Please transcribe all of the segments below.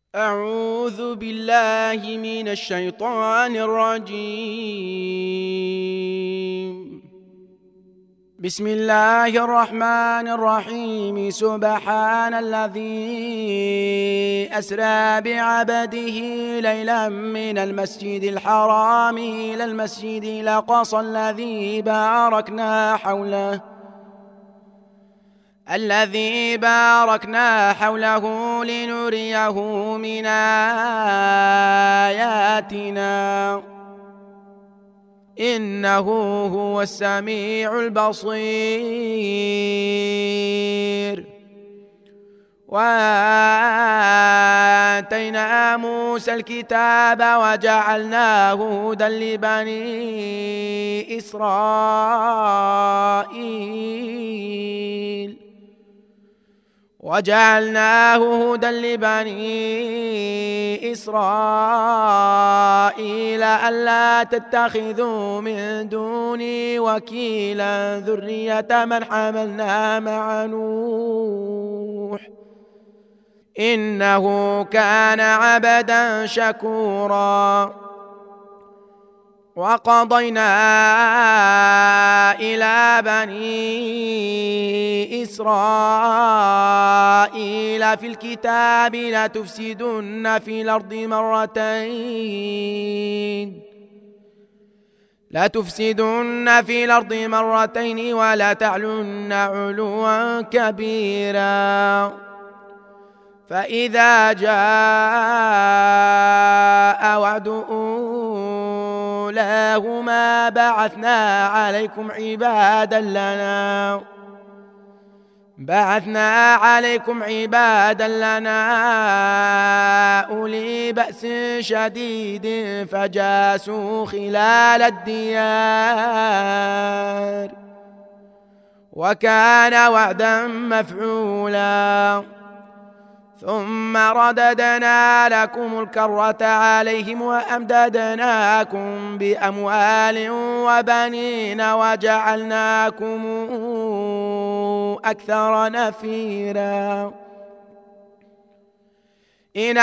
أعوذ بالله من الشيطان الرجيم. بسم الله الرحمن الرحيم. سبحان الذي أسرى بعبده ليلا من المسجد الحرام إلى المسجد الأقصى الذي باركنا حوله لنريه من آياتنا إنه هو السميع البصير. وآتينا موسى الكتاب وجعلناه هدى لبني إسرائيل ألا تتخذوا من دوني وكيلا ذرية من حملنا مع نوح إنه كان عبدا شكورا. وقضينا إلى بني إسرائيل في الكتاب لتفسدن في الأرض مرتين ولتعلن علوا كبيرا. فإذا جاء وعد أولاهما بعثنا عليكم عبادا لنا أولي بأس شديد فجاسوا خلال الديار وكان وعدا مفعولا. ثم رددنا لكم الكرة عليهم وأمددناكم بأموال وبنين وجعلناكم أكثر نفيرا. إن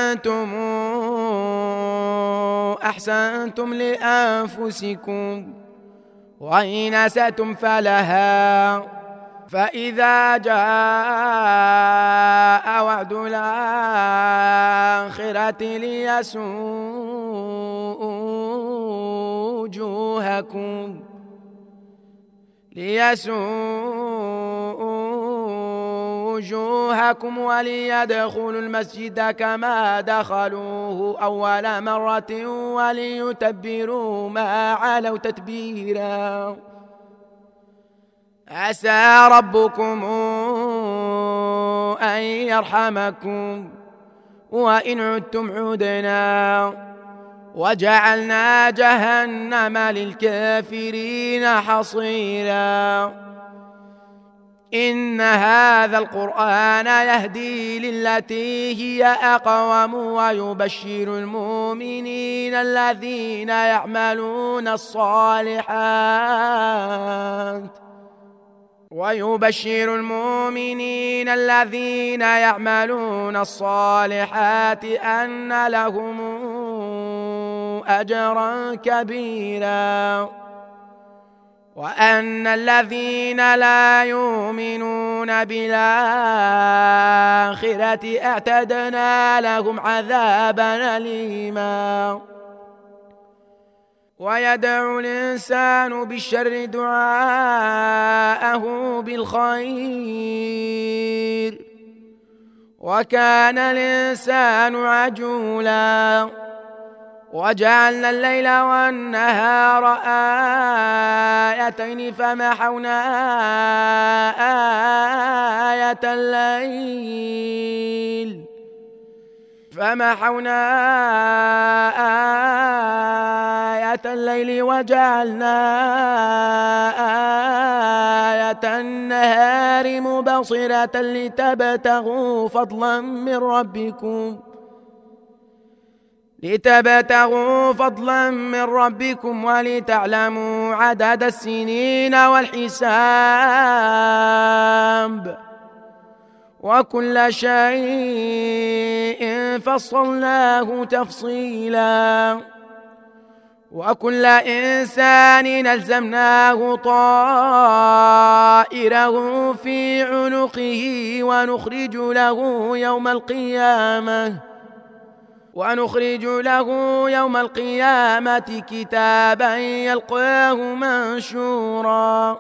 أحسنتم لأنفسكم وإن أسأتم فلها. فإذا جاء وعد الآخرة ليسوءوا وجوهكم وليدخلوا المسجد كما دخلوه أول مرة وليتبروا ما علوا تتبيرا. عسى ربكم أن يرحمكم وإن عدتم عدنا وجعلنا جهنم للكافرين حصيرا. إن هذا القرآن يهدي للتي هي أقوم ويبشر المؤمنين الذين يعملون الصالحات أن لهم أجرا كبيرا. وأن الذين لا يؤمنون بالآخرة اعتدنا لهم عذابا أليما. ويدعو الإنسان بالشر دعاءه بالخير وكان الإنسان عجولا. وجعلنا الليل والنهار آيتين فمحونا آية الليل وجعلنا آية النهار مبصرة لتبتغوا فضلا من ربكم ولتعلموا عدد السنين والحساب وكل شيء فصلناه تفصيلا وكل إنسان ألزمناه طائره في عنقه ونخرج له يوم القيامة كتابا يلقاه منشورا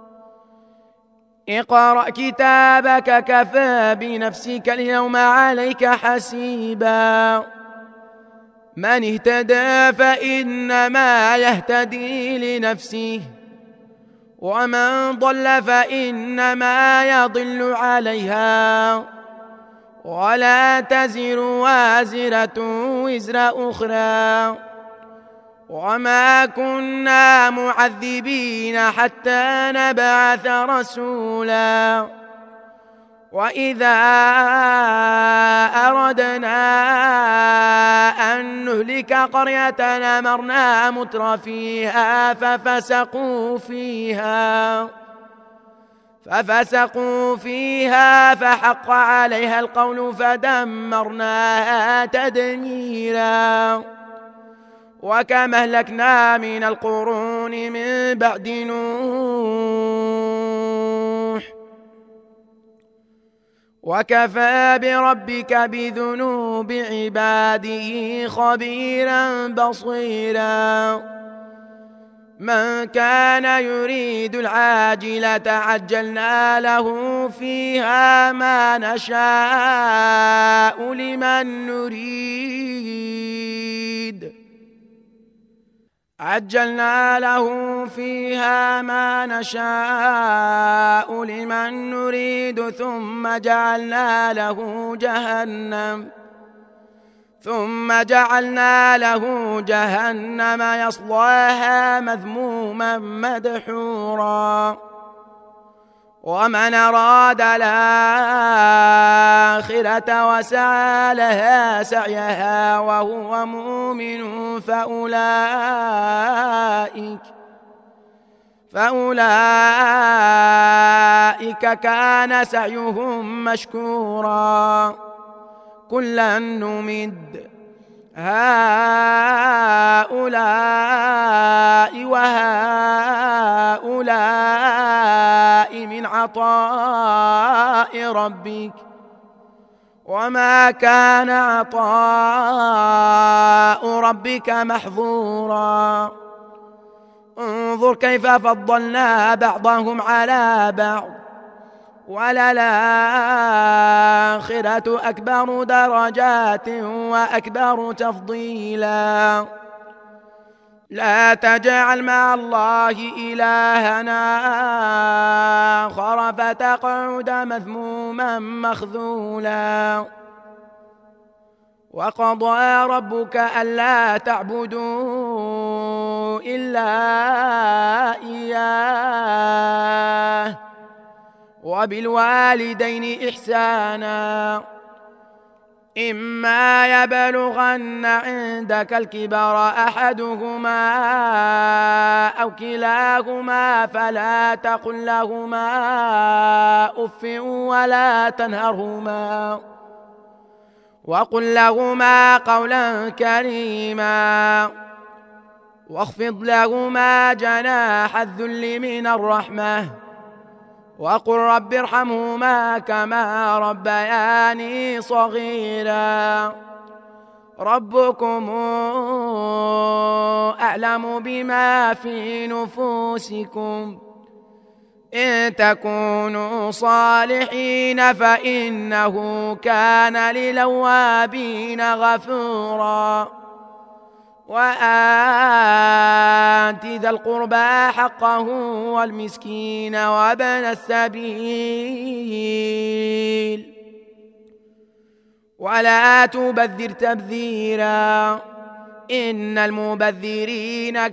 اقرأ كتابك كفى بنفسك اليوم عليك حسيبا من اهتدى فإنما يهتدي لنفسه ومن ضل فإنما يضل عليها ولا تزر وازرة وزر أخرى وما كنا معذبين حتى نبعث رسولا وإذا أردنا أن نهلك قرية أمرنا متر فيها ففسقوا فيها فحق عليها القول فدمرناها تدميرا وكم أهلكنا من القرون من بعد نوح وكفى بربك بذنوب عباده خبيرا بصيرا من كان يريد العاجلة عجلنا له فيها ما نشاء لمن نريد ثم جعلنا له جهنم يصلاها مذموما مدحورا ومن أراد الآخرة وسعى لها سعيها وهو مؤمن فأولئك كان سعيهم مشكورا كلا نمد هؤلاء وهؤلاء من عطاء ربك وما كان عطاء ربك محظورا انظر كيف فضلنا بعضهم على بعض وللآخرة أكبر درجات وأكبر تفضيلا لا تجعل مع الله إلهنا آخر فتقعد مذموما مخذولا وقضى ربك ألا تعبدوا إلا إياه وبالوالدين إحسانا إما يبلغن عندك الكبر أحدهما أو كلاهما فلا تقل لهما أف ولا تنهرهما وقل لهما قولا كريما واخفض لهما جناح الذل من الرحمة وقل رب ارحمهما كما ربياني صغيرا ربكم أعلم بما في نفوسكم إن تكونوا صالحين فإنه كان للأوابين غفورا وآت ذا القربى حقه والمسكين وابن السبيل ولا تبذر تبذيرا إن المبذرين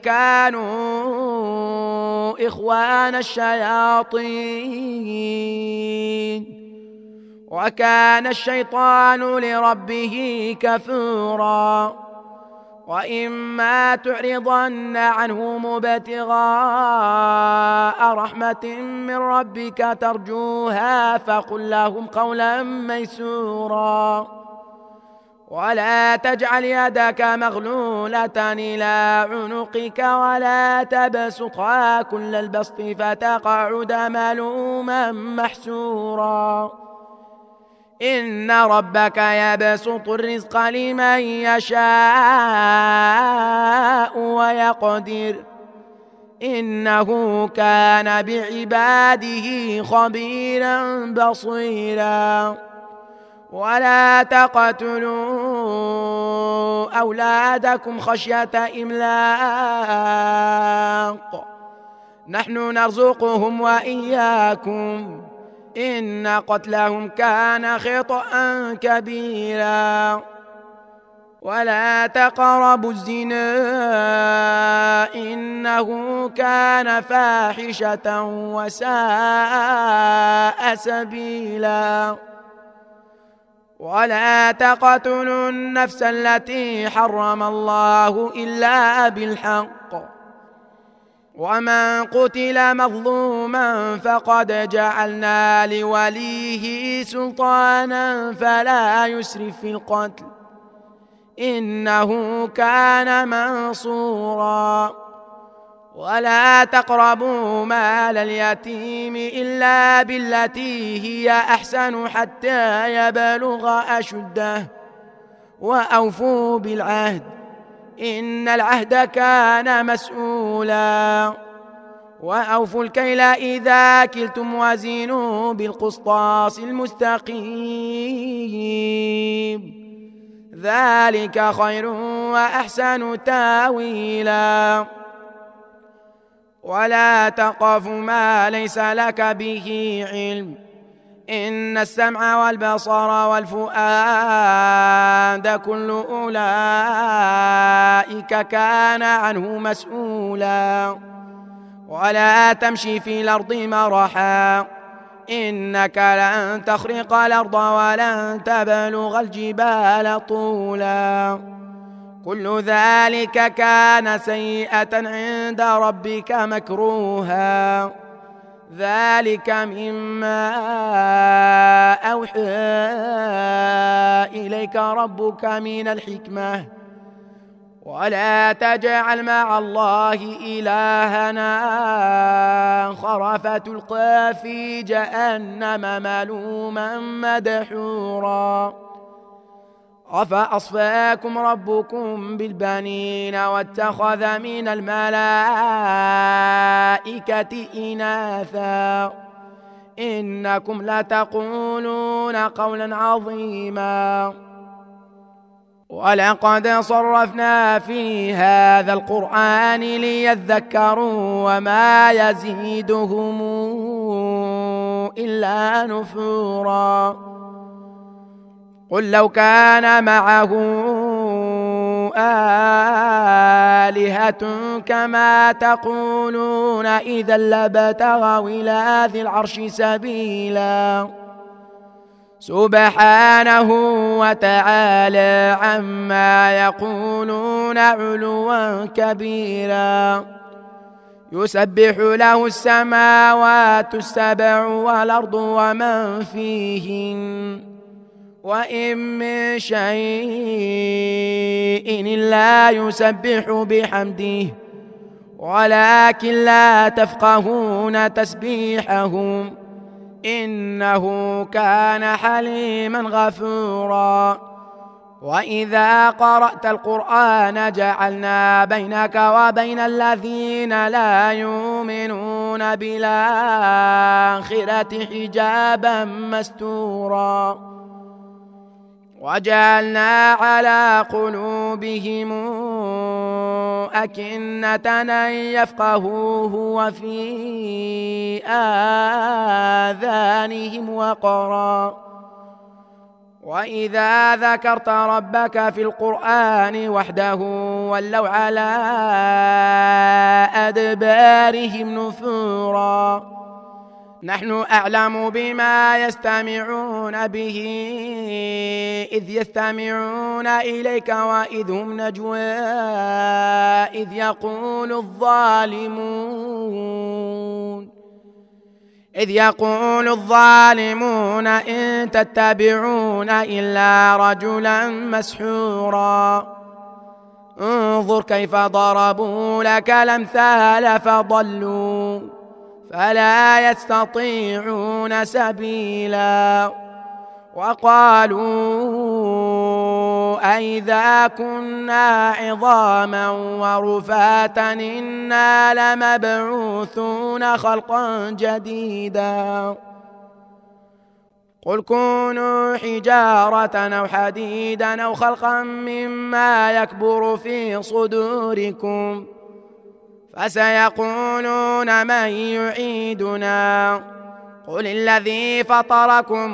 كانوا إخوان الشياطين وكان الشيطان لربه كفورا وإما تعرضن عنهم ابتغاء رحمة من ربك ترجوها فقل لهم قولا ميسورا ولا تجعل يدك مغلولة إلى عنقك ولا تبسطها كل البسط فتقعد ملوما محسورا إن ربك يبسط الرزق لمن يشاء ويقدر إنه كان بعباده خبيرا بصيرا ولا تقتلوا أولادكم خشية إملاق نحن نرزقهم وإياكم إن قتلهم كان خطأ كبيرا ولا تقربوا الزنا إنه كان فاحشة وساء سبيلا ولا تقتلوا النفس التي حرم الله إلا بالحق ومن قتل مظلوما فقد جعلنا لوليه سلطانا فلا يسرف في القتل إنه كان منصورا ولا تقربوا مال اليتيم إلا بالتي هي أحسن حتى يبلغ أشده وأوفوا بالعهد إن العهد كان مسؤولا وأوفوا الكيل إذا كلتم وزنوا بالقسطاس المستقيم ذلك خير وأحسن تاويلا ولا تقف ما ليس لك به علم إن السمع والبصر والفؤاد كل أولئك كان عنه مسؤولا ولا تمشي في الأرض مرحا إنك لن تخرق الأرض ولن تبلغ الجبال طولا كل ذلك كان سيئة عند ربك مكروها ذلك مما أوحى إليك ربك من الحكمة ولا تجعل مع الله إلهنا آخر فتلقى في جهنم ملوما مدحورا أفأصفاكم ربكم بالبنين واتخذ من الملائكة إناثا إنكم لتقولون قولا عظيما ولقد صرفنا في هذا القرآن ليذكروا وما يزيدهم إلا نفورا قل لو كان معه آلهة كما تقولون إذا لابتغوا إلى ذي العرش سبيلا سبحانه وتعالى عما يقولون علوا كبيرا يسبح له السماوات السبع والأرض ومن فيهن وإن من شيء إلا يسبح بحمده ولكن لا تفقهون تسبيحهم إنه كان حليما غفورا وإذا قرأت القرآن جعلنا بينك وبين الذين لا يؤمنون بالآخرة حجابا مستورا وجعلنا على قلوبهم أكنة أن يفقهوه وفي آذانهم وقرا وإذا ذكرت ربك في القرآن وحده ولوا على أدبارهم نفورا نحن أعلم بما يستمعون به إذ يستمعون إليك وإذ هم نجوى إذ يقول الظالمون إن تتبعون إلا رجلا مسحورا انظر كيف ضربوا لك الأمثال فضلوا فلا يستطيعون سبيلا وقالوا أئذا كنا عظاما ورفاتا إنا لمبعوثون خلقا جديدا قل كونوا حجارة أو حديدا أو خلقا مما يكبر في صدوركم فسيقولون من يعيدنا قل الذي فطركم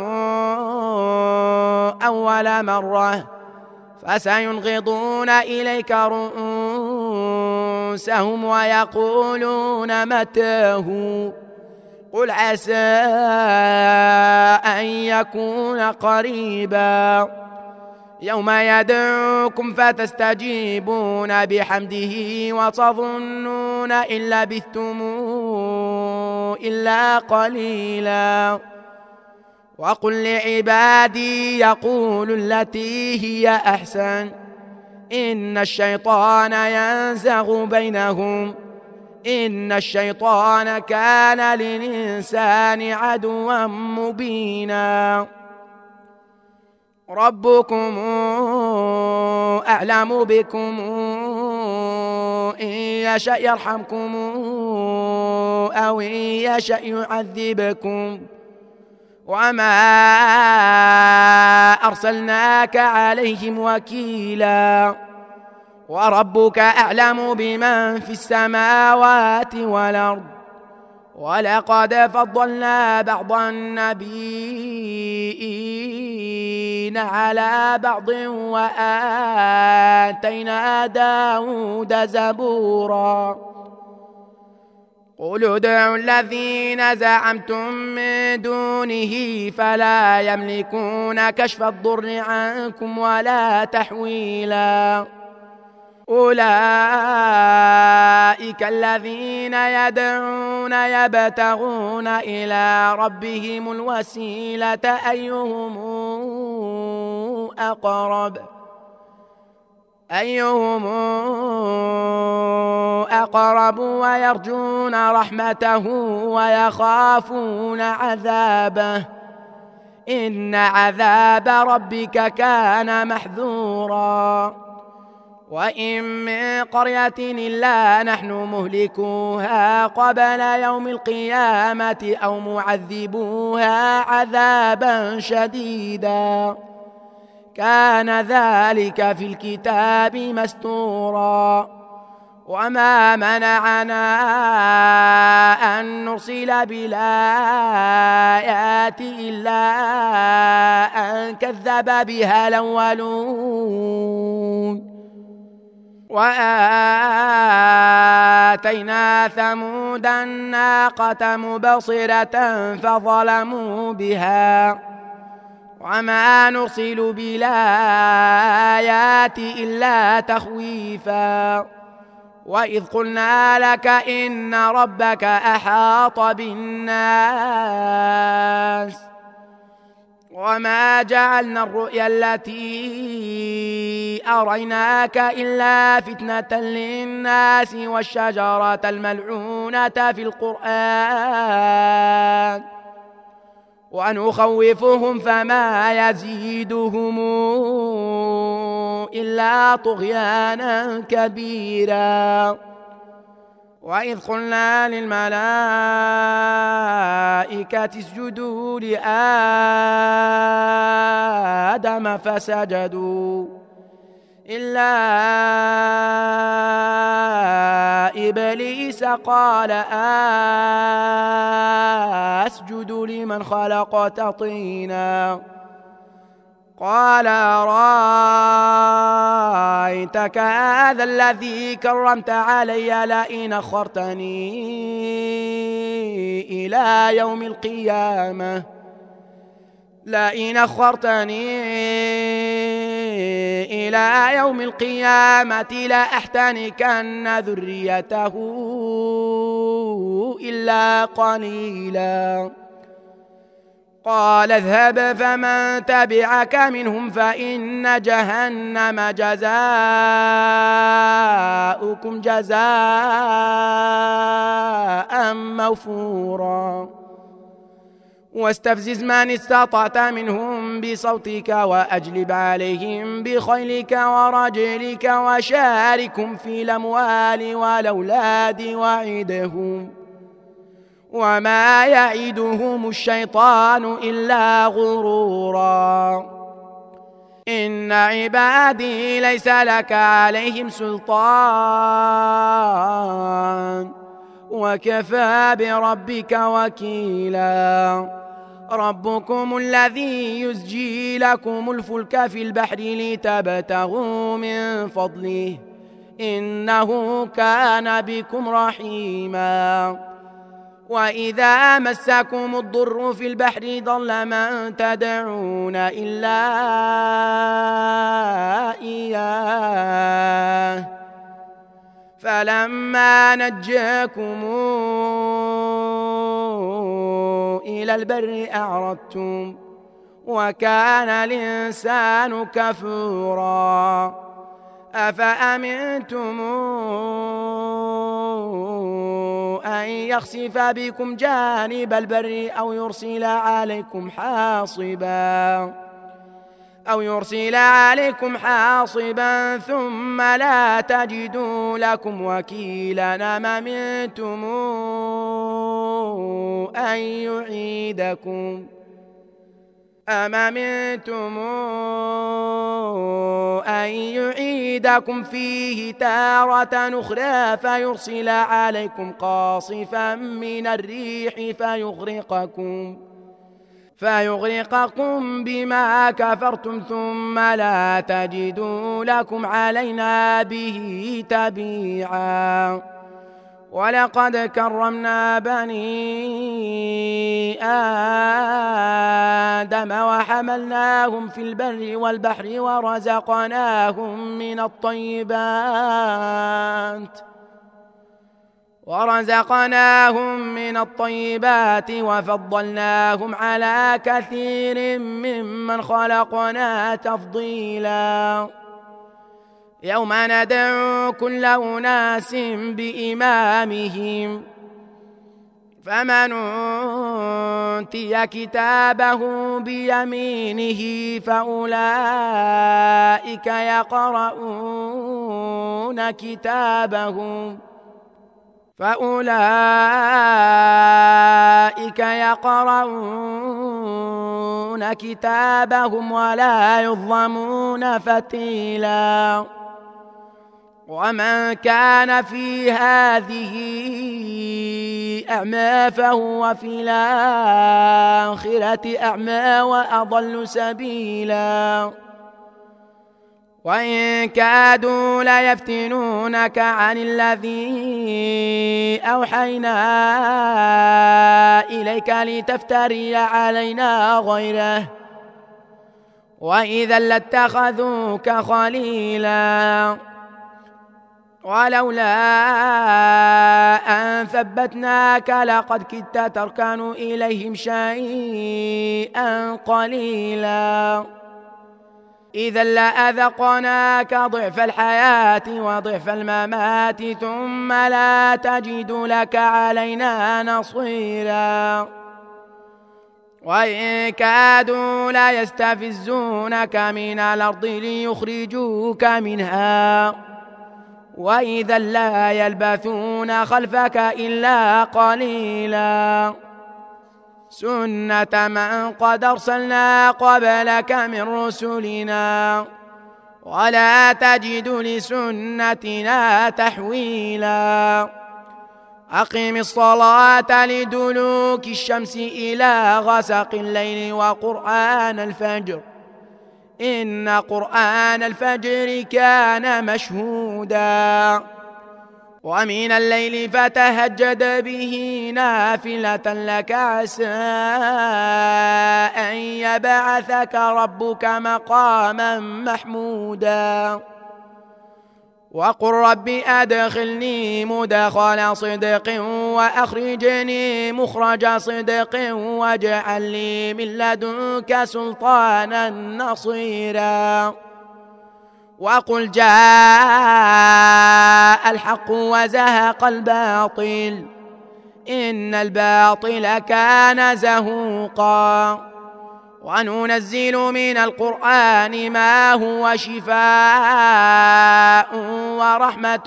أول مرة فسينغضون إليك رؤوسهم ويقولون متاه قل عسى أن يكون قريبا يوم يدعوكم فتستجيبون بحمده وتظنون إن لبثتم إلا قليلا وقل لعبادي يقولوا التي هي أحسن إن الشيطان ينزغ بينهم إن الشيطان كان للإنسان عدوا مبينا ربكم أعلم بكم إن يشأ يرحمكم أو إن يشأ يعذبكم وما أرسلناك عليهم وكيلا وربك أعلم بمن في السماوات والأرض ولقد فضلنا بعض النبيين على بعض وآتينا داود زبورا قل ادعوا الذين زعمتم من دونه فلا يملكون كشف الضر عنكم ولا تحويلا أولئك الذين يدعون يبتغون إلى ربهم الوسيلة أيهم أقرب ويرجون رحمته ويخافون عذابه إن عذاب ربك كان محذورا وإن من قرية إلا نحن مهلكوها قبل يوم القيامة أو معذبوها عذابا شديدا كان ذلك في الكتاب مستورا وما منعنا أن نرسل بالآيات إلا أن كذب بها الأولون وآتينا ثمود الناقة مبصرة فظلموا بها وما نرسل بالآيات إلا تخويفا وإذ قلنا لك إن ربك أحاط بالناس وما جعلنا الرؤيا التي أريناك إلا فتنة للناس والشجرة الملعونة في القرآن ونخوفهم فما يزيدهم إلا طغيانا كبيرا وإذ قلنا للملائكة اسجدوا لآدم فسجدوا إلا إبليس قال أسجد لمن خلقت طينا قال رأيتك هذا الذي كرمت علي لئن أخرتني إلى يوم القيامة لئن أخرتني إلى يوم القيامة لأحتنكن ذريته إلا قليلا قال اذهب فمن تبعك منهم فإن جهنم جزاؤكم جزاء موفورا واستفزز من استطعت منهم بصوتك وأجلب عليهم بخيلك ورجلك وشاركهم في الأموال والأولاد وعدهم وما يعدهم الشيطان إلا غرورا إن عبادي ليس لك عليهم سلطان وكفى بربك وكيلا ربكم الذي يزجي لكم الفلك في البحر لتبتغوا من فضله إنه كان بكم رحيما وإذا مسكم الضر في البحر ضل من تدعون إلا إياه فلما نجاكم إلى البر أعرضتم وكان الإنسان كفورا أفأمنتم أن يخسف بكم جانب البر أو يرسل عليكم حاصبا ثم لا تجدوا لكم وكيلا أم أمنتم أن يعيدكم فيه تارة أخرى فيرسل عليكم قاصفا من الريح فيغرقكم بما كفرتم ثم لا تجدوا لكم علينا به تبيعا ولقد كرمنا بني آدم وحملناهم في البر والبحر ورزقناهم من الطيبات وفضلناهم على كثير ممن خلقنا تفضيلا يوم ندعو كل أناس بإمامهم فمن أوتي كتابه بيمينه فأولئك يقرؤون كتابهم ولا يظلمون فتيلا ومن كان في هذه أعمى فهو في الآخرة أعمى وأضل سبيلا وإن كادوا ليفتنونك عن الذي أوحينا إليك لتفتري علينا غيره وإذا لاتخذوك خليلا ولولا أن ثبتناك لقد كدت تركن إليهم شيئا قليلا إذا لأذقناك ضعف الحياة وضعف الممات ثم لا تجد لك علينا نصيرا وإن كادوا ليستفزونك من الأرض ليخرجوك منها وإذا لا يلبثون خلفك إلا قليلا سنة من قد أرسلنا قبلك من رسلنا ولا تجد لسنتنا تحويلا أقم الصلاة لدلوك الشمس إلى غسق الليل وقرآن الفجر إن قرآن الفجر كان مشهودا ومن الليل فتهجد به نافلة لك عسى أن يبعثك ربك مقاما محمودا وقل رب أدخلني مدخل صدق وأخرجني مخرج صدق واجعل لي من لدنك سلطانا نصيرا وقل جاء الحق وزهق الباطل إن الباطل كان زهوقا وننزل من القرآن ما هو شفاء ورحمة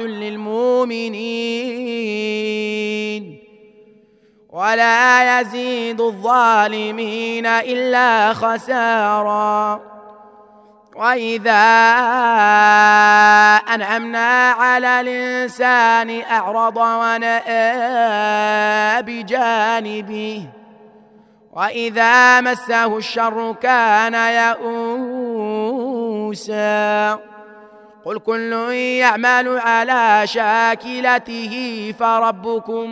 للمؤمنين ولا يزيد الظالمين إلا خسارا وإذا أنعمنا على الإنسان أعرض ونأى بجانبه وإذا مسه الشر كان يئوسا قل كل يعمل على شاكلته فربكم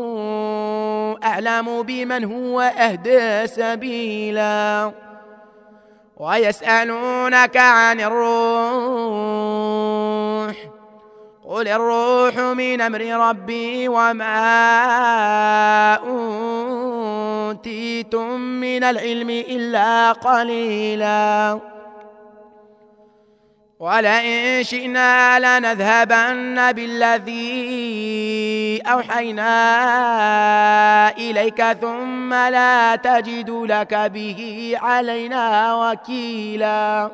أعلم بمن هو أهدى سبيلا ويسألونك عن الروح قل الروح من أمر ربي وما أوتيتم من العلم إلا قليلا ولئن شئنا لنذهبن بالذي أوحينا إليك ثم لا تجد لك به علينا وكيلا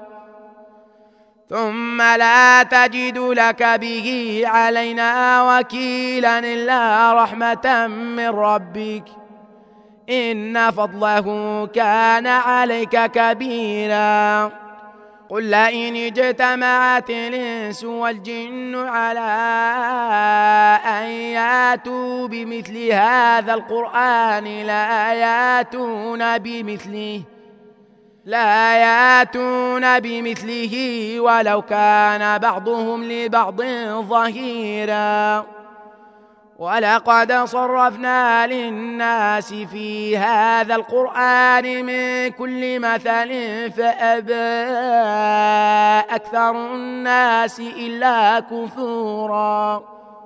إلا رحمة من ربك إن فضله كان عليك كبيرا قل لئن اجتمعت الإنس والجن على أن ياتوا بمثل هذا القرآن لا ياتون بمثله ولو كان بعضهم لبعض ظهيرا ولقد صرفنا للناس في هذا القرآن من كل مثل فأبى أكثر الناس إلا كفورا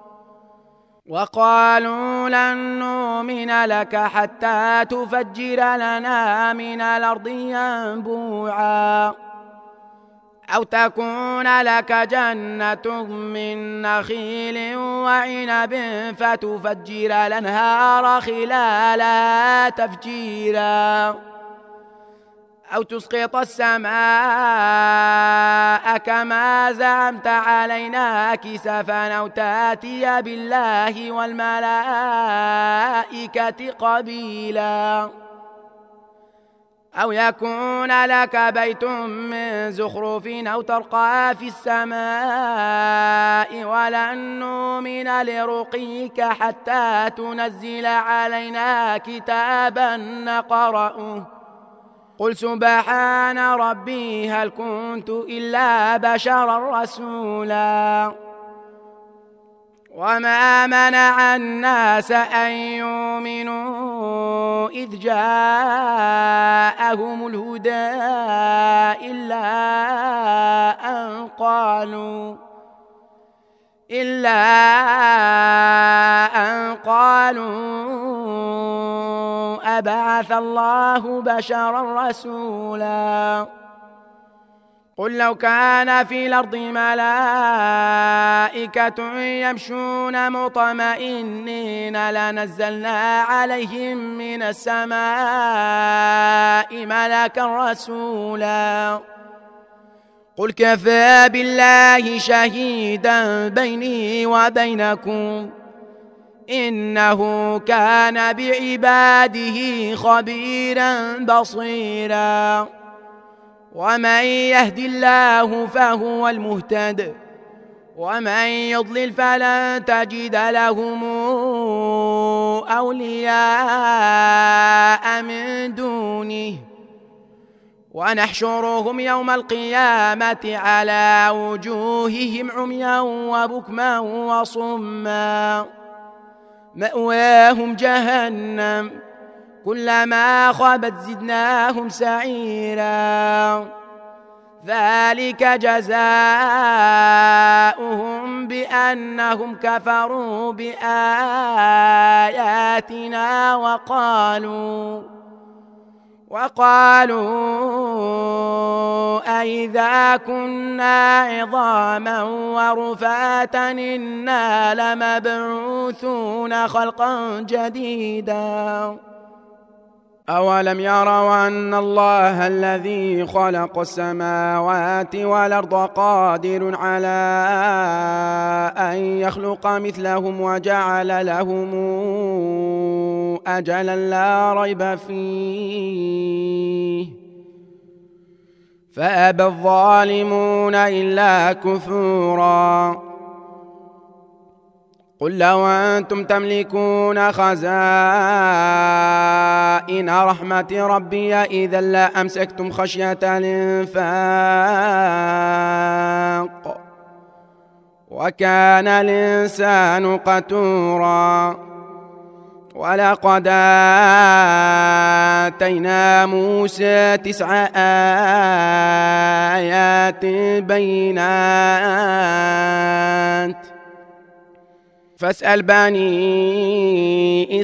وقالوا لن نؤمن لك حتى تفجر لنا من الأرض ينبوعا أو تكون لك جنة من نخيل وعنب فتفجر الأنهار خلالها تفجيرا أو تسقط السماء كما زعمت علينا كسفا أو تأتي بالله والملائكة قبيلا أو يكون لك بيت من زخرف أو ترقى في السماء ولن نؤمن لرقيك حتى تنزل علينا كتابا نقرأه قل سبحان ربي هل كنت إلا بشرا رسولا وما منع الناس أن يؤمنوا إذ جاءهم الهدى إلا أن قالوا أبعث الله بشرا رسولا قل لو كان في الأرض ملائكة يمشون مطمئنين لنزلنا عليهم من السماء ملكا رسولا قل كفى بالله شهيدا بيني وبينكم إنه كان بعباده خبيرا بصيرا ومن يهد الله فهو المهتد ومن يضلل فلن تجد لهم أولياء من دونه ونحشرهم يوم القيامة على وجوههم عميا وبكما وصما مأواهم جهنم كلما خابت زدناهم سعيرا ذلك جزاؤهم بأنهم كفروا بآياتنا وقالوا أئذا كنا عظاما ورفاتا إنا لمبعوثون خلقا جديدا أولم يروا أن الله الذي خلق السماوات والأرض قادر على أن يخلق مثلهم وجعل لهم أجلا لا ريب فيه فأبى الظالمون إلا كفورا قل لو أنتم تملكون خزائن رحمة ربي إذا لأمسكتم خشية الإنفاق وكان الإنسان قتورا ولقد آتينا موسى 9 آيات بينات فاسأل بني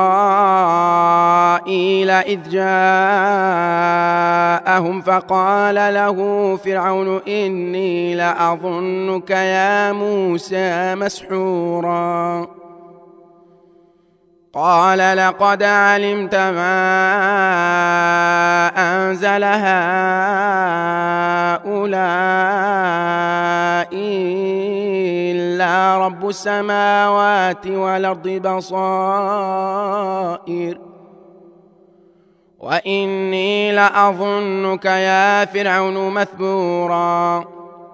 إسرائيل إذ جاءهم فقال له فرعون إني لأظنك يا موسى مسحورا قال لقد علمت ما أنزل هؤلاء إلا رب السماوات والأرض بصائر وإني لأظنك يا فرعون مثبورا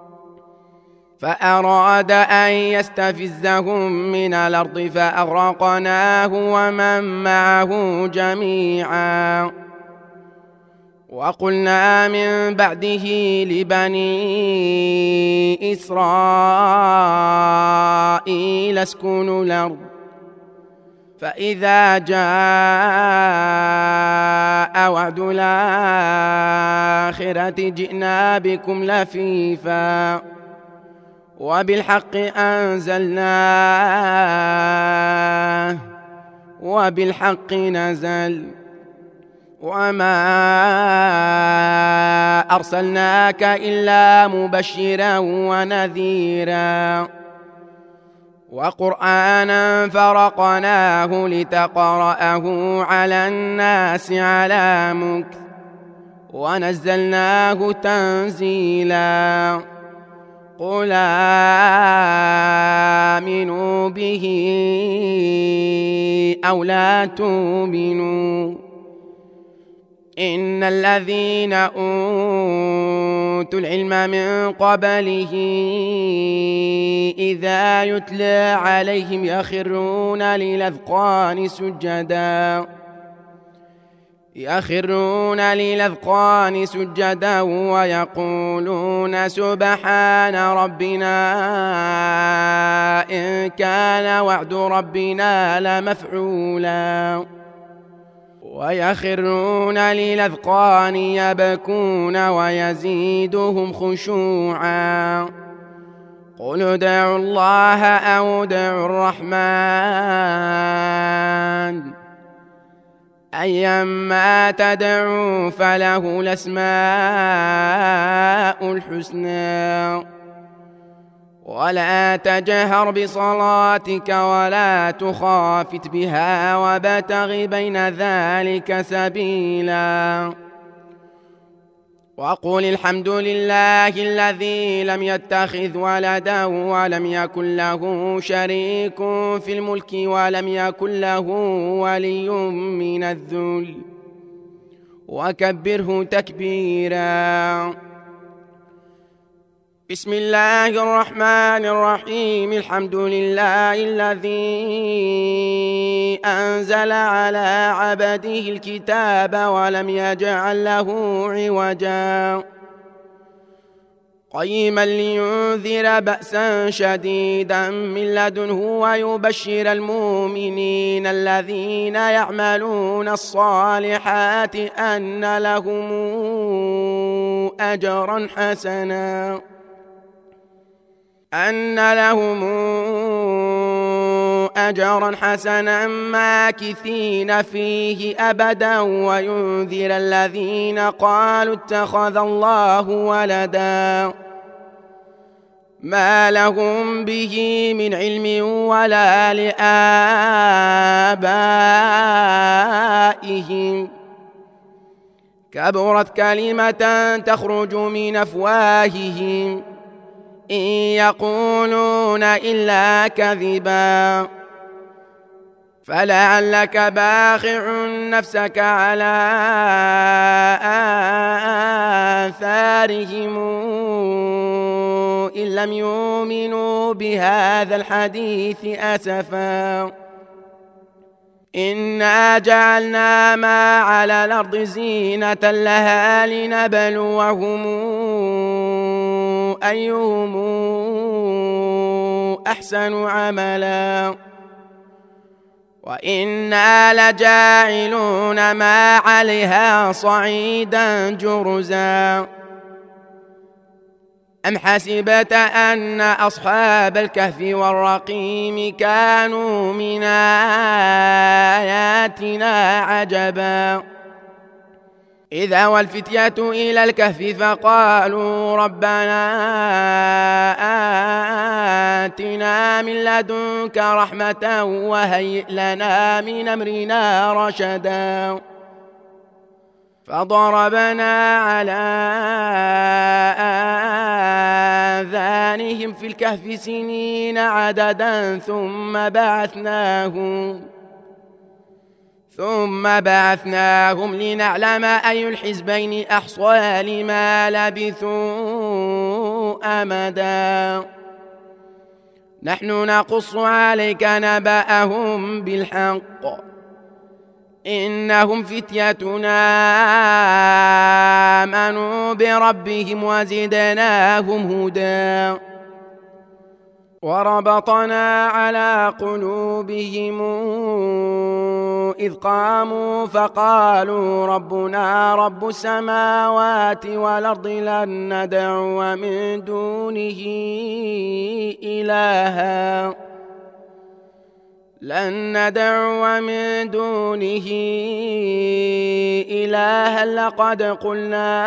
فأراد أن يستفزهم من الأرض فأغرقناه ومن معه جميعا وقلنا من بعده لبني إسرائيل اسكنوا الأرض فإذا جاء وعد الآخرة جئنا بكم لفيفا وبالحق أنزلناه وبالحق نزل وما أرسلناك إلا مبشرا ونذيرا وقرآنا فرقناه لتقرأه على الناس على مكث ونزلناه تنزيلا قل آمنوا به أو لا تؤمنوا إن الذين أوتوا العلم من قبله إذا يتلى عليهم يخرون للأذقان سجدا ويقولون سبحان ربنا إن كان وعد ربنا لمفعولا ويخرون للأذقان يبكون ويزيدهم خشوعا قل ادعوا الله أو ادعوا الرحمن أيما تدعوا فله الأسماء الحسنى ولا تجهر بصلاتك ولا تخافت بها وابتغ بين ذلك سبيلا وقل الحمد لله الذي لم يتخذ ولدا ولم يكن له شريك في الملك ولم يكن له ولي من الذل وكبره تكبيرا بسم الله الرحمن الرحيم. الحمد لله الذي أنزل على عبده الكتاب ولم يجعل له عوجا قيما لينذر بأسا شديدا من لدنه ويبشر المؤمنين الذين يعملون الصالحات أن لهم أجرا حسنا ماكثين فيه أبدا وينذر الذين قالوا اتخذ الله ولدا ما لهم به من علم ولا لآبائهم كبرت كلمة تخرج من أفواههم إن يقولون إلا كذبا فلعلك باخع نفسك على آثارهم إن لم يؤمنوا بهذا الحديث أسفا إنا جعلنا ما على الأرض زينة لها لنبلوهم أيهم أحسن عملا وإنا لجاعلون ما عليها صعيدا جرزا أم حسبت أن أصحاب الكهف والرقيم كانوا من آياتنا عجبا إذا والفتية إلى الكهف فقالوا ربنا آتنا من لدنك رحمة وهيئ لنا من أمرنا رشدا فضربنا على آذانهم في الكهف سنين عددا ثم بعثناهم لنعلم أي الحزبين أحصى لما لبثوا أمدا نحن نقص عليك نبأهم بالحق إنهم فتيتنا آمنوا بربهم وزدناهم هدى وربطنا على قلوبهم إذ قاموا فقالوا ربنا رب السماوات والأرض لن ندعو من دونه إلها لقد قلنا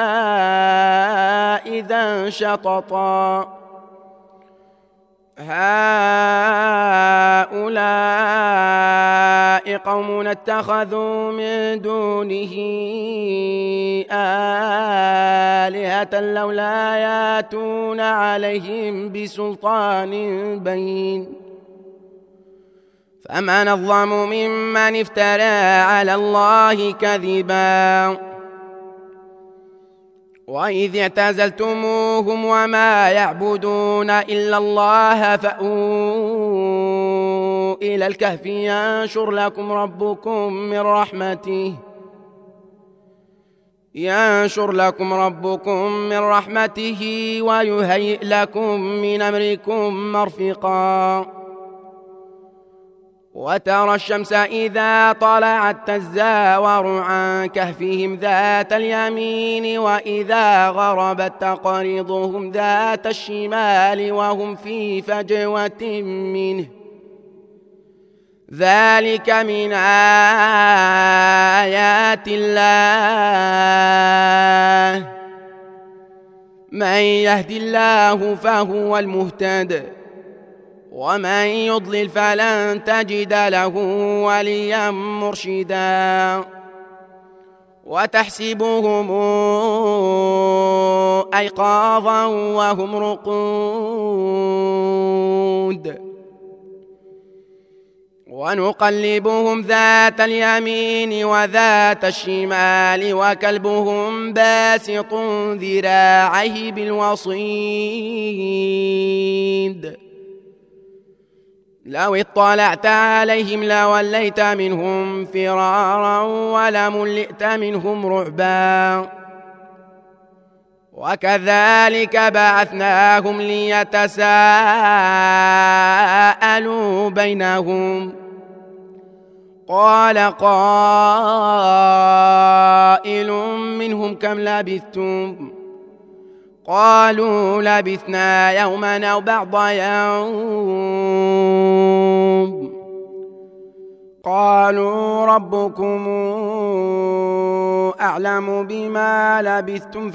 إذا شططا هؤلاء قوم اتخذوا من دونه آلهة لولا ياتون عليهم بسلطان بين فمن الظلم ممن افترى على الله كذبا وإذ اعتزلتموهم وما يعبدون إلا الله فأووا إلى الكهف ينشر لكم ربكم من رحمته ويهيئ لكم من أمركم مرفقا وترى الشمس إذا طلعت تزاور عن كهفهم ذات اليمين وإذا غربت تقرضهم ذات الشمال وهم في فجوة منه ذلك من آيات الله من يهد الله فهو المهتد ومن يضلل فلن تجد له وليا مرشدا وتحسبهم أيقاظا وهم رقود ونقلبهم ذات اليمين وذات الشمال وكلبهم باسط ذراعيه بالوصيد لو اطلعت عليهم لوليت منهم فرارا ولملئت منهم رعبا وكذلك بعثناهم ليتساءلوا بينهم قال قائل منهم كم لبثتم قالوا لبثنا يوما أو بعض يوم قالوا ربكم أعلم بما لبثتم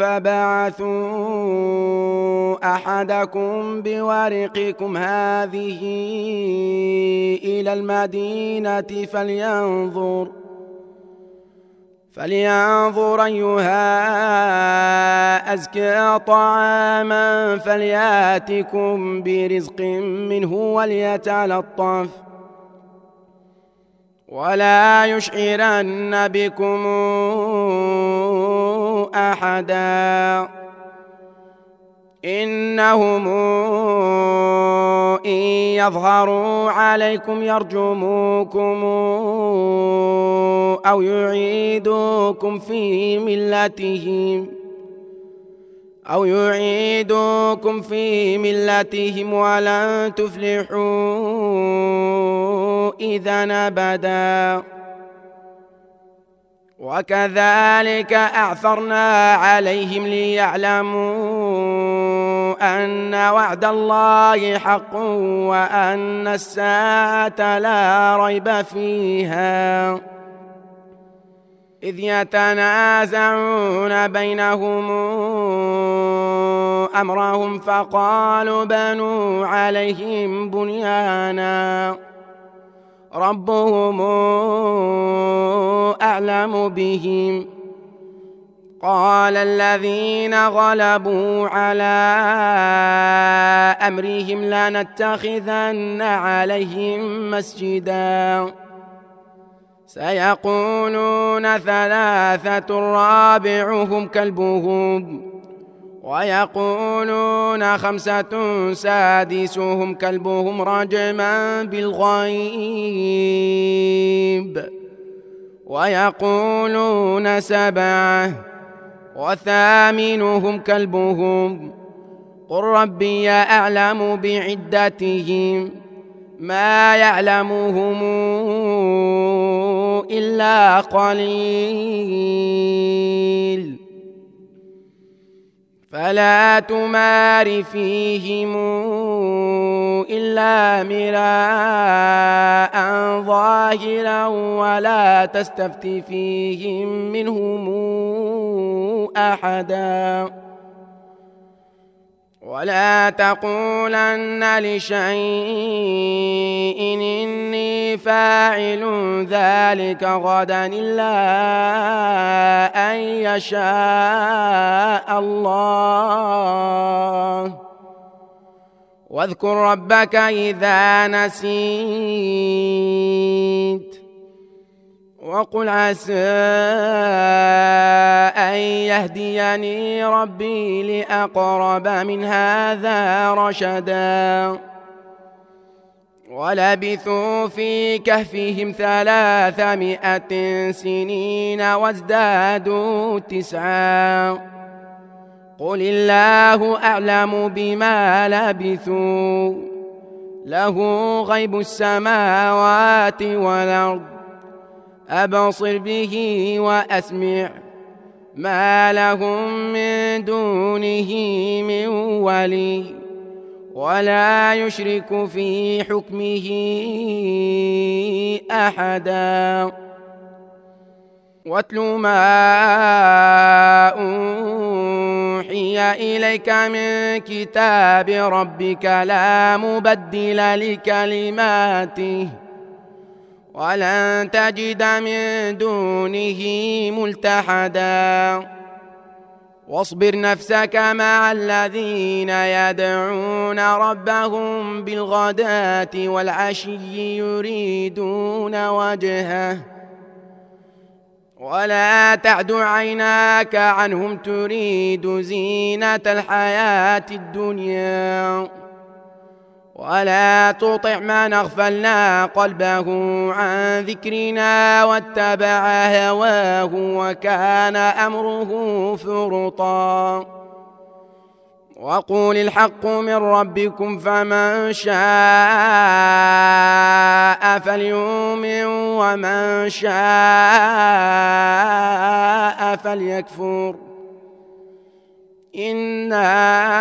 فبعثوا أحدكم بورقكم هذه إلى المدينة فلينظر أيها أزكى طعاما فلياتكم برزق منه وليتلطف ولا يشعرن بكم أحدا إنهم إن يظهروا عليكم يرجموكم أو يعيدوكم في ملتهم ولن تفلحوا إذا أبدا وكذلك أعثرنا عليهم ليعلموا أن وعد الله حق وأن الساعة لا ريب فيها إذ يتنازعون بينهم أمرهم فقالوا بنوا عليهم بنيانا ربهم أعلم بهم قال الذين غلبوا على أمرهم لنتخذن عليهم مسجدا سيقولون ثلاثة رابعهم كلبهم ويقولون خمسة سادسهم كلبهم رجما بالغيب ويقولون سبعة وثامنهم كلبهم قل ربي أعلم بعدتهم ما يعلمهم إلا قليل فلا تمار فيهم إلا مراء ظاهرا ولا تستفت فيهم منهم أحدا ولا تقولن لشيء إني فاعل ذلك غدا إلا أن يشاء الله واذكر ربك إذا نسيت وقل عسى أن يهديني ربي لأقرب من هذا رشدا ولبثوا في كهفهم 300 سنين وازدادوا 9 قل الله أعلم بما لبثوا له غيب السماوات والأرض أبصر به وأسمع ما لهم من دونه من ولي ولا يشرك في حكمه أحدا واتل ما أوحي إليك من كتاب ربك لا مبدل لكلماته ولن تجد من دونه ملتحدا واصبر نفسك مع الذين يدعون ربهم بالغداة والعشي يريدون وجهه ولا تعد عيناك عنهم تريد زينة الحياة الدنيا ولا تطع من أغفلنا قلبه عن ذكرنا واتبع هواه وكان أمره فرطا وقل الحق من ربكم فمن شاء فليؤمن ومن شاء فليكفر إنا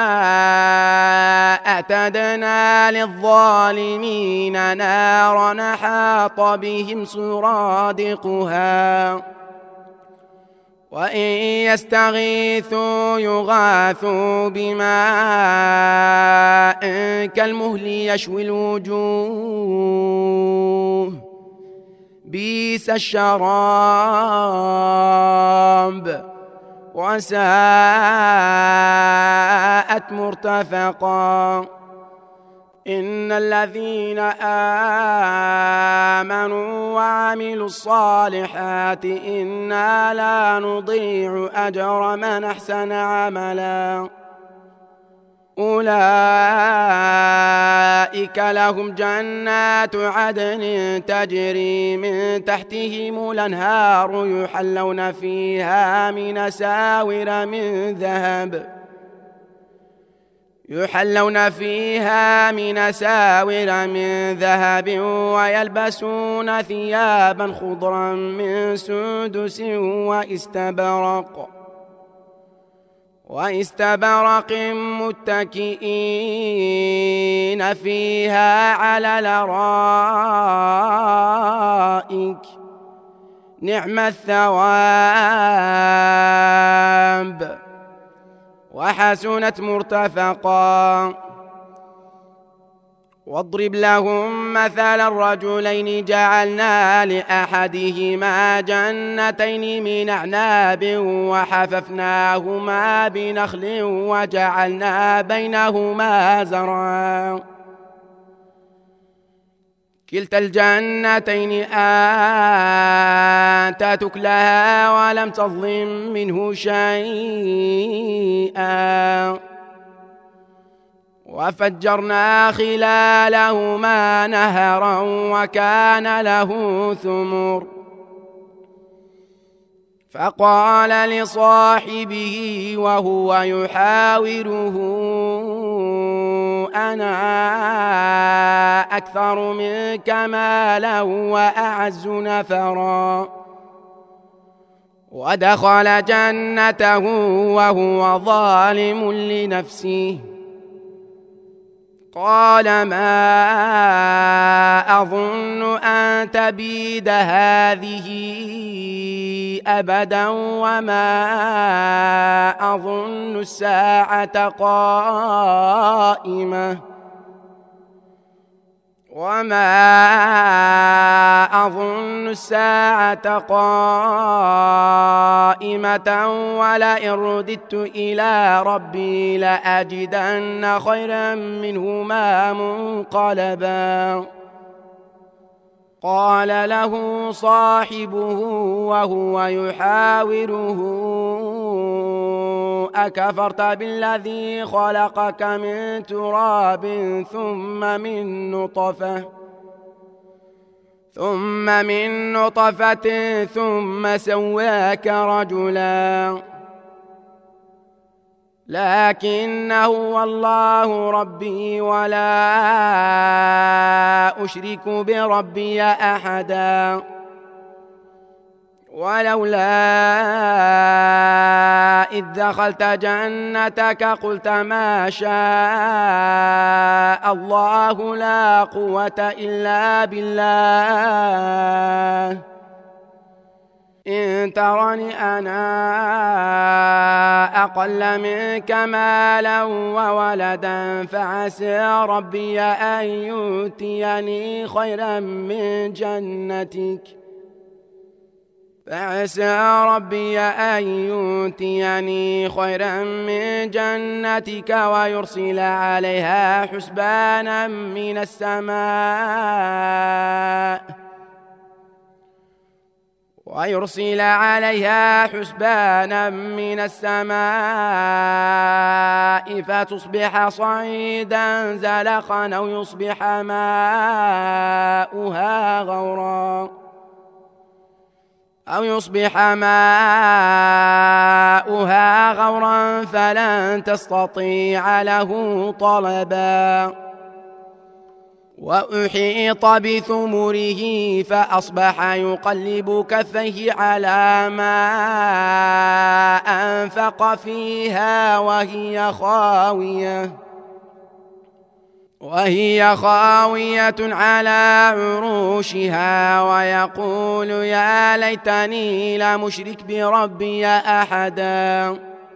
أعتدنا للظالمين نارا أحاط بهم سرادقها وإن يستغيثوا يغاثوا بماء كالمهل يشوي الوجوه بئس الشراب وساءت مرتفقا إن الذين آمنوا وعملوا الصالحات إنا لا نضيع أجر من أحسن عملا أولئك لهم جنات عدن تجري من تحتهم الأنهار يحلون فيها من أساور من ذهب ويلبسون ثيابا خضرا من سندس واستبرق متكئين فيها على الأرائك نعم الثواب وحسنت مرتفقا واضرب لهم مثل الرجلين جعلنا لأحدهما جنتين من أعناب وحففناهما بنخل وجعلنا بينهما زرعا كلتا الجنتين آتت أكلها ولم تظلم منه شيئا وفجرنا خلالهما نهرا وكان له ثمر فقال لصاحبه وهو يحاوره أنا أكثر منك مالا وأعز نفرا ودخل جنته وهو ظالم لنفسه قال ما أظن أن تبيد هذه أبدا وما أظن الساعة قائمة ولئن رددت إلى ربي لأجدن خيرا منهما منقلبا قال له صاحبه وهو يحاوره أكفرت بالذي خلقك من تراب ثم من نطفة ثم سواك رجلا لكن هو الله ربي ولا أشرك بربي أحدا ولولا إذ دخلت جنتك قلت ما شاء الله لا قوة إلا بالله إن ترني أنا أقل منك مالا وولدا فعسى ربي أن يؤتيني خيرا من جنتك فعسى ربي أن يؤتيني خيرا من جنتك ويرسل عليها حسبانا من السماء فتصبح صعيدا زلقا أو يصبح ماؤها غورا فلن تستطيع له طلبا وأحيط بثمره فأصبح يقلب كفيه على ما أنفق فيها وهي خاوية على عروشها ويقول يا ليتني لم أشرك بربي أحدا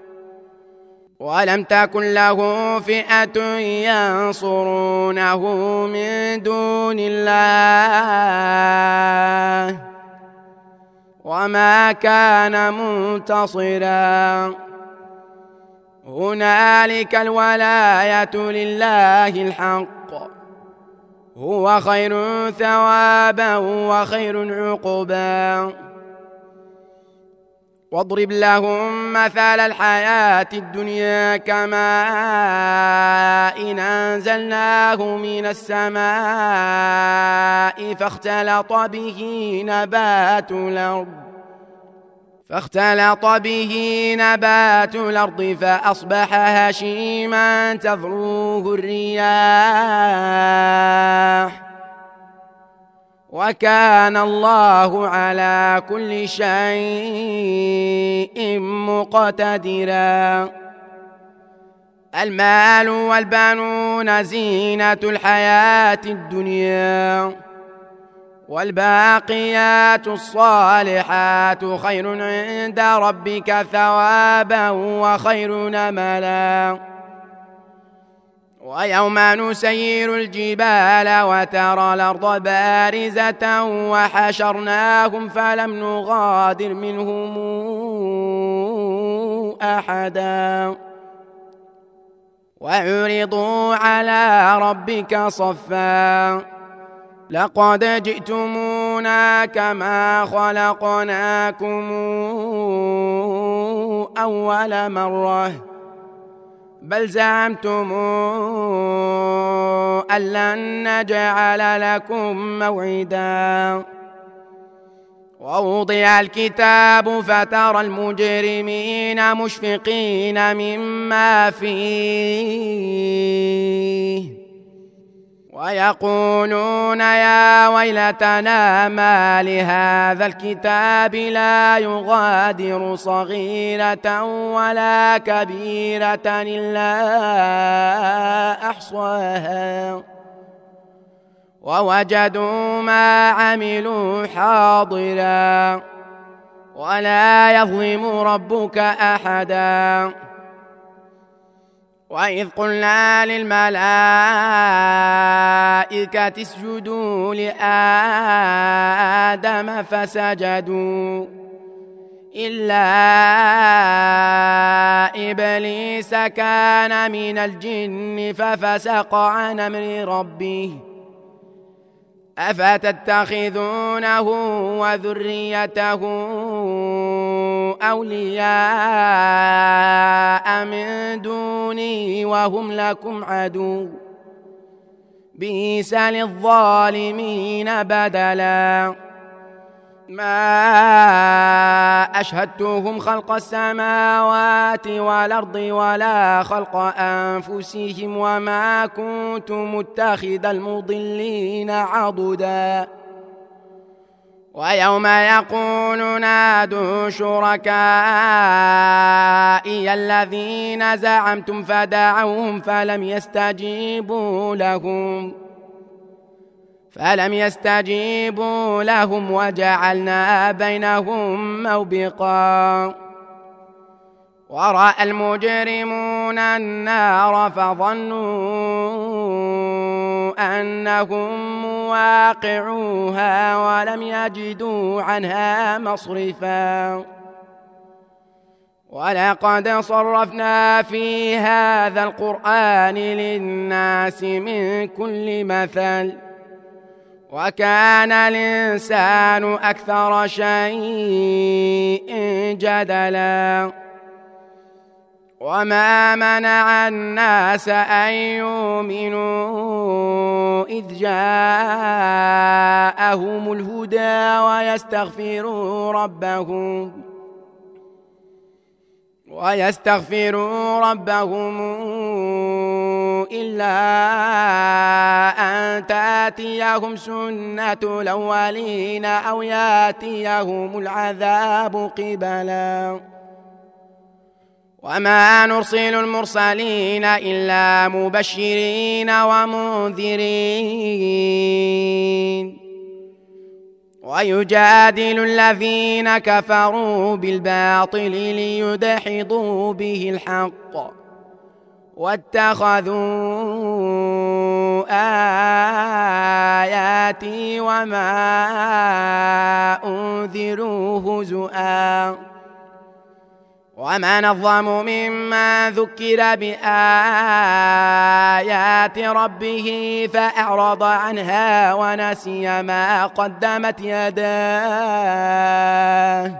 ولم تكن له فئة ينصرونه من دون الله وما كان منتصرا هنالك الولاية لله الحق هو خير ثوابا وخير عقبا واضرب لهم مثل الحياة الدنيا كماء إن أنزلناه من السماء فاختلط به نبات الأرض فأصبح هشيما تذروه الرياح وكان الله على كل شيء مقتدرا المال والبنون زينة الحياة الدنيا والباقيات الصالحات خير عند ربك ثوابا وخير نملا ويوم نسير الجبال وترى الأرض بارزة وحشرناهم فلم نغادر منهم أحدا وعرضوا على ربك صفا لقد جئتمونا كما خلقناكم أول مرة بل زعمتم أن لن نجعل لكم موعدا ووضع الكتاب فترى المجرمين مشفقين مما فيه ويقولون يا ويلتنا ما لهذا الكتاب لا يغادر صغيرة ولا كبيرة إلا أحصاها ووجدوا ما عملوا حاضرا ولا يظلم ربك أحدا وإذ قلنا للملائكة اسجدوا لآدم فسجدوا إلا إبليس كان من الجن ففسق عن أمر ربه أفتتخذونه وذريته أولياء من دوني وهم لكم عدو بئس للظالمين بدلا ما أشهدتهم خلق السماوات والأرض ولا خلق أنفسهم وما كنت متخذ المضلين عضدا ويوم يقول نادوا شركائي الذين زعمتم فدعوهم فلم يستجيبوا لهم وجعلنا بينهم موبقا ورأى المجرمون النار فظنوا أنهم واقعوها ولم يجدوا عنها مصرفا. ولقد صرفنا في هذا القرآن للناس من كل مثل وكان الإنسان أكثر شيء جدلا. وما منع الناس أن يؤمنوا إذ جاءهم الهدى ويستغفروا ربهم إلا أن تأتيهم سنة الأولين أو يأتيهم العذاب قبلا. وما نرسل المرسلين إلا مبشرين ومنذرين. ويجادل الذين كفروا بالباطل ليدحضوا به الحق واتخذوا آياتي وما أنذروا هزؤا. ومن أظلم ممن ذكر بآيات ربه فأعرض عنها ونسي ما قدمت يداه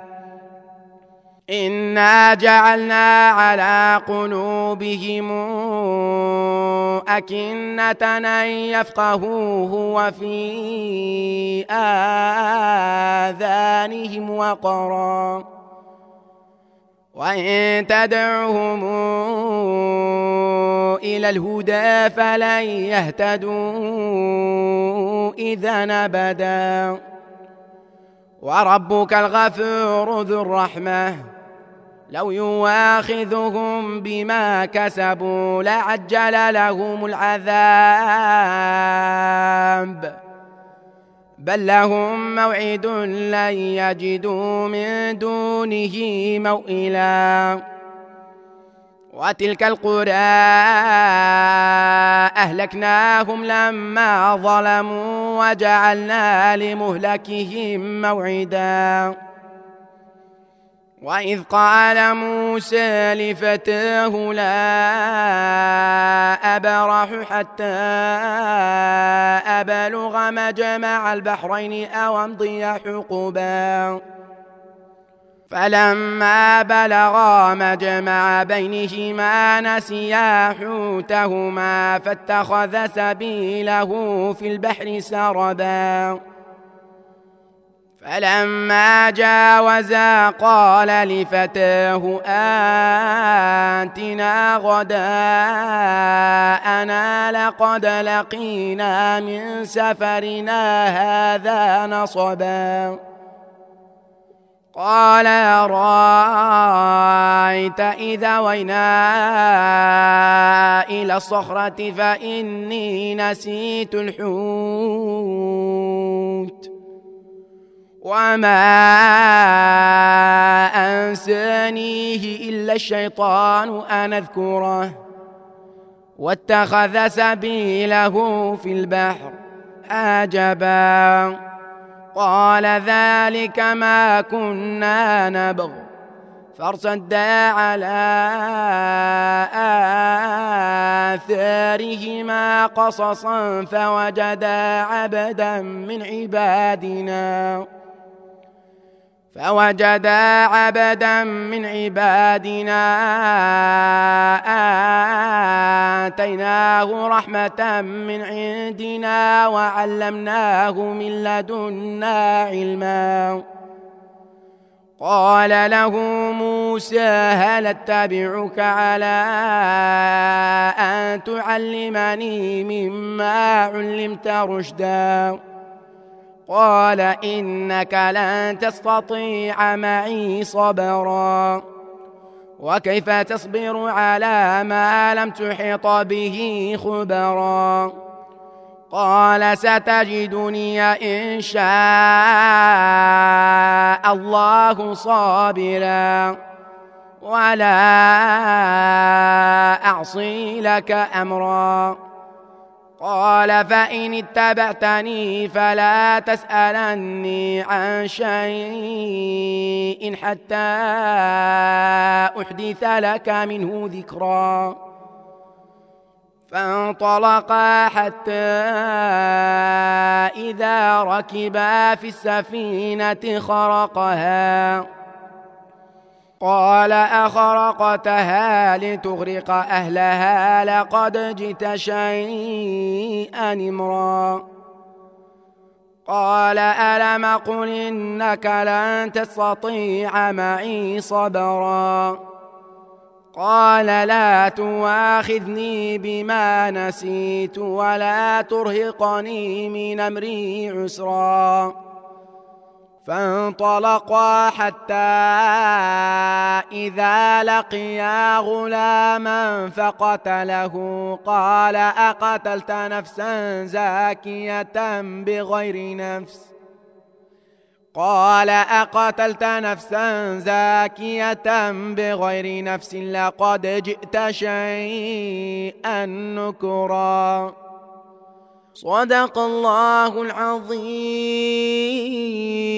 إنا جعلنا على قلوبهم أكنة أن يفقهوه وفي آذانهم وقرا وإن تدعهم إلى الهدى فلن يهتدوا إذا أبدا. وربك الغفور ذو الرحمة لو يواخذهم بما كسبوا لعجل لهم العذاب بل لهم موعد لن يجدوا من دونه موئلا. وتلك القرى أهلكناهم لما ظلموا وجعلنا لمهلكهم موعدا. وإذ قال موسى لفتاه لا أبرح حتى أبلغ مجمع البحرين أو أمضي حقبا فلما بلغا مجمع بينهما نسيا حوتهما فاتخذ سبيله في البحر سربا. فلما جاوزا قال لفتاه آتنا غداءنا لقد لقينا من سفرنا هذا نصبا. قال أرأيت إذا وينا إلى الصخرة فإني نسيت الحوت وما أنسانيه إلا الشيطان أن أذكره واتخذ سبيله في البحر عجبا. قال ذلك ما كنا نبغ فارتدا على آثارهما قصصا فوجدا عبدا من عبادنا آتيناه رحمة من عندنا وعلمناه من لدنا علما. قال له موسى هل اتبعك على أن تعلمني مما علمت رشدا؟ قال إنك لن تستطيع معي صبرا وكيف تصبر على ما لم تحط به خبرا. قال ستجدني إن شاء الله صابرا ولا أعصي لك أمرا. قال فإن اتبعتني فلا تسألني عن شيء حتى أحدث لك منه ذكرا. فانطلقا حتى إذا ركبا في السفينة خرقها قال أخرقتها لتغرق أهلها لقد جئت شيئا إمرا. قال ألم قل إنك لن تستطيع معي صبرا. قال لا تواخذني بما نسيت ولا ترهقني من أمري عسرا. فانطلقا حتى إذا لقيا غلاما فقتله قال أقتلت نفسا زاكية بغير نفس لقد جئت شيئا نكرا. صدق الله العظيم.